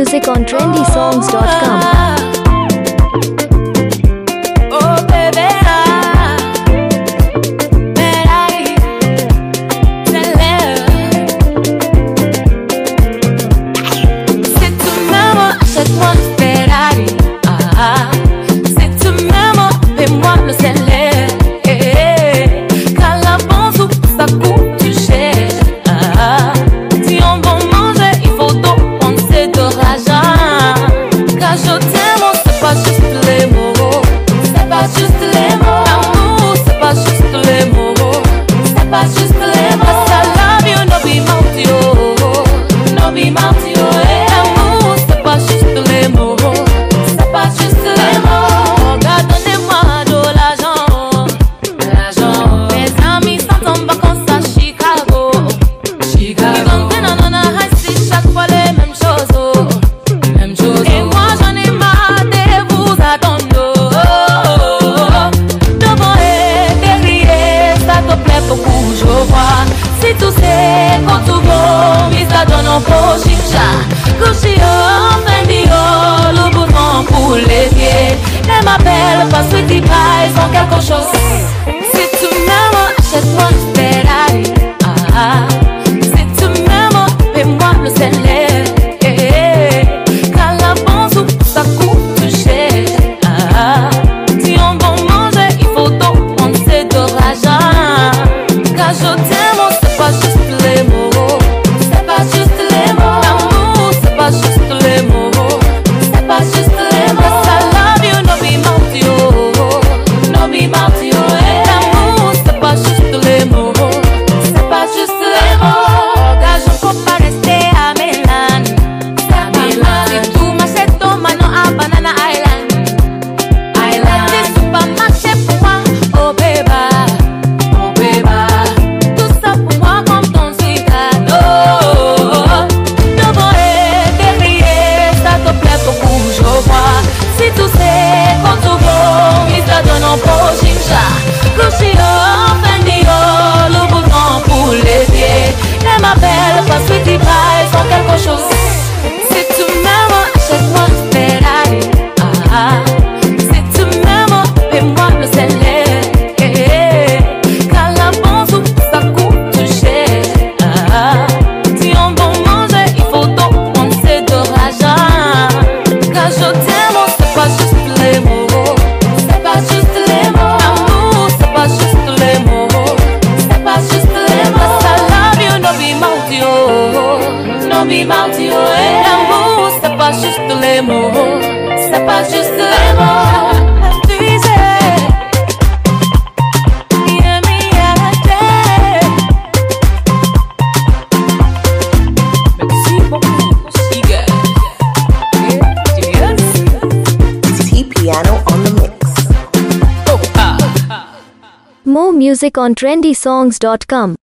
music on trendysongs.com. Pas sweetie pie sans quelque chose. Si tu m'aimes, achète-moi une Ferrari. Si tu m'aimes, paie-moi le salaire. Car la bonne soupe, ça coûte cher. Si on veut manger, il faut donc penser de l'argent. Car je t'aime, c'est pas juste les mots. C'est pas juste les mots. L'amour, c'est pas juste les mots. C'est pas juste les mots. L'amour, c'est pas juste les mots. C'est pas juste les mots. Car je peux pas rester à Milan. Si tu m'achètes ton mano à Banana Island. C'est supermarché pour moi, oh bébé. Oh bébé. Tout ça pour moi comme ton cigano. Devant et derrière, ça te plaît beaucoup, je vois. Si tu sais quand tu vas, il te donne un pot. Le bouton pour les pieds. Elle m'appelle pas sweetie pie sans quelque chose. Si tu m'aimes, achète-moi une Ferrari. Si tu m'aimes, paie-moi le salaire. Car la bonne soupe, ça coûte cher. Si on veut manger, il faut donc penser de l'argent. Car je t'aime, c'est pas juste les mots. C'est pas juste les mots. L'amour, c'est pas juste les mots. C'est pas juste les mots. Tu sais, merci beaucoup, Siga. T-Piano on the mix. More music on trendysongs.com.